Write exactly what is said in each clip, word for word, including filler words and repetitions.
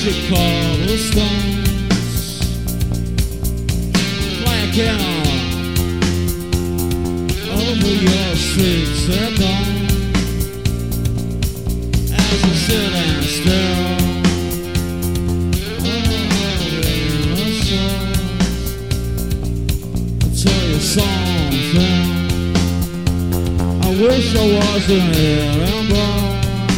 your cobblestones, flanking over your streets and dawn. As you sit and still, something. I wish I wasn't here and born.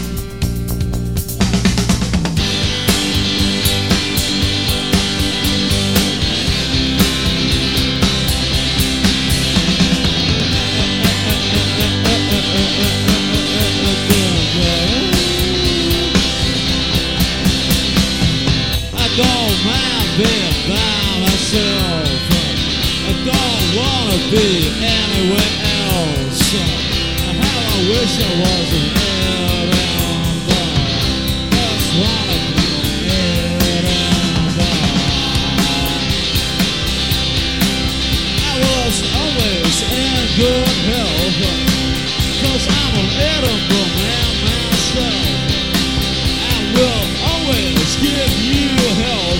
I don't mind being by myself. I don't wanna be anywhere else. How I wish I wasn't here and there. Just wanna be here and there. I was always in good health, 'cause I'm an Edinburgh man myself. I will always give you help.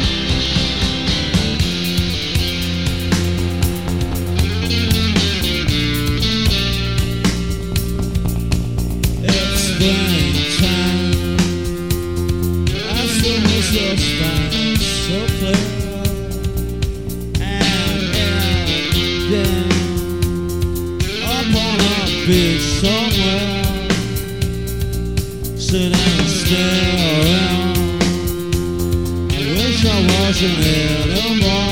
Time. I still miss your style so clear and ending up on a beach somewhere, sitting and staring. I wish I wasn't here no more.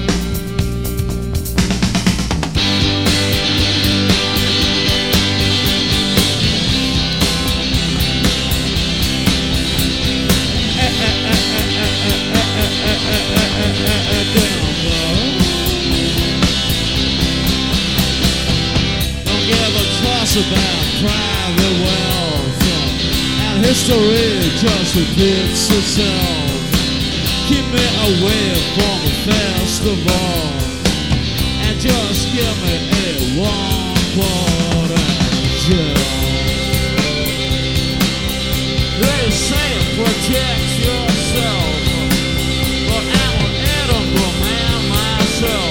About private wealth and history just repeats itself. Keep me away from the festival and just give me a one quarter gel. They say protect yourself, but I'm an Edinburgh man myself.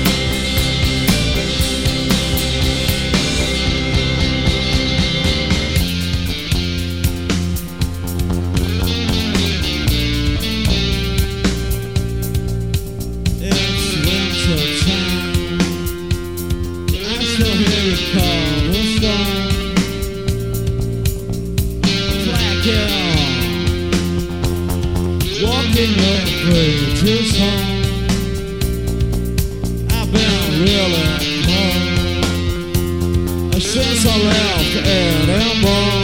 Walking your bridges home, I've been really cold since I left Edinburgh.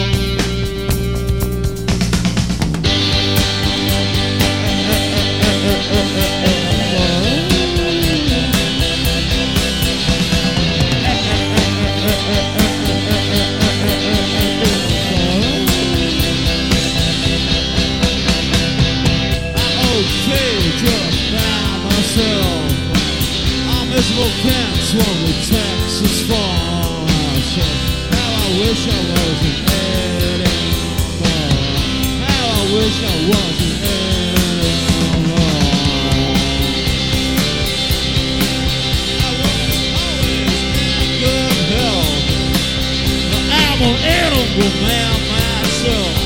Miserable camps when the Texas falls. How I wish I wasn't anymore. How I wish I wasn't anymore. I was always in good health, but I'm an Edinburgh man myself.